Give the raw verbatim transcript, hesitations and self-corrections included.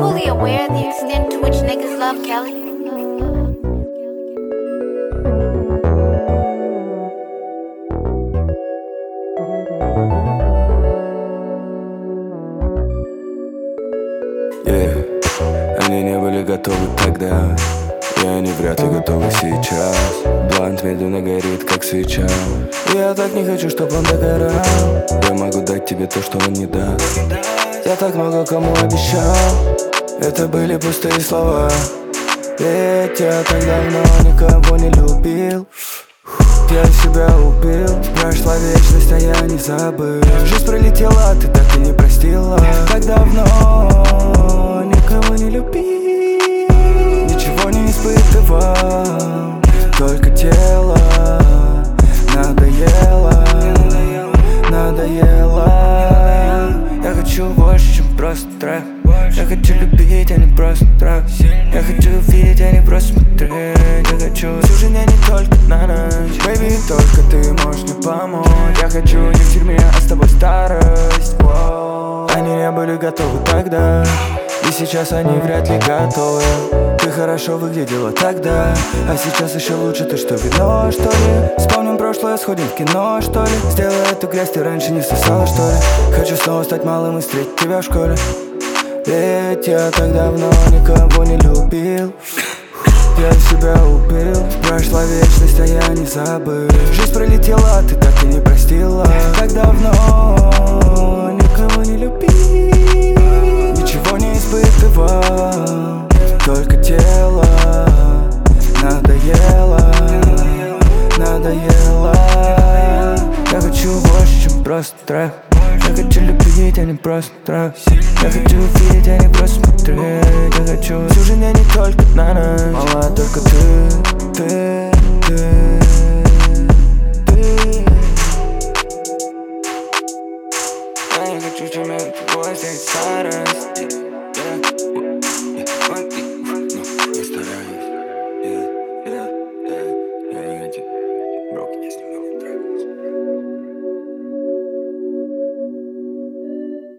fully aware of the extent to which niggas love Kelly? Yeah. Они не были готовы тогда, и они вряд ли готовы сейчас. Блант медленно горит, как свеча. Я так не хочу, чтобы он догорал. Я могу дать тебе то, что он не даст. Я так много кому обещал. Это были пустые слова. Ведь я так давно никого не любил. Я себя убил. Прошла вечность, а я не забыл. Жизнь пролетела, ты так и не простила. Так давно никого не любил. Ничего не испытывал, только тело надоело, надоело. Я хочу больше, чем просто трек. Я хочу любить, а не просто трек. Я хочу видеть, а не просто смотреть. Я хочу всю жизнь, а не только на ночь. Baby, только ты можешь мне помочь. Я хочу не в тюрьме, а с тобой старость. Воу. Они не были готовы тогда, и сейчас они вряд ли готовы. Ты хорошо выглядела тогда, а сейчас еще лучше. Ты что, вино, что ли? Вспомним прошлое, сходим в кино, что ли? Сделай эту грязь, ты раньше не сосала, что ли? Хочу снова стать малым и встретить тебя в школе. Ведь я так давно никого не любил. Я себя убил. Прошла вечность, а я не забыл. Жизнь пролетела, ты так и не простила. Так давно никого не любил. Ничего не испытывал, только тело надоело, надоело. Я хочу больше, чем просто трек. Я хочу любить, а не просто трек. Я хочу видеть, а не просто смотреть. Я хочу всю жизнь, а не только на ночь. Мала, только ты, ты, ты, ты. Я не хочу, чем я тобой здесь старость.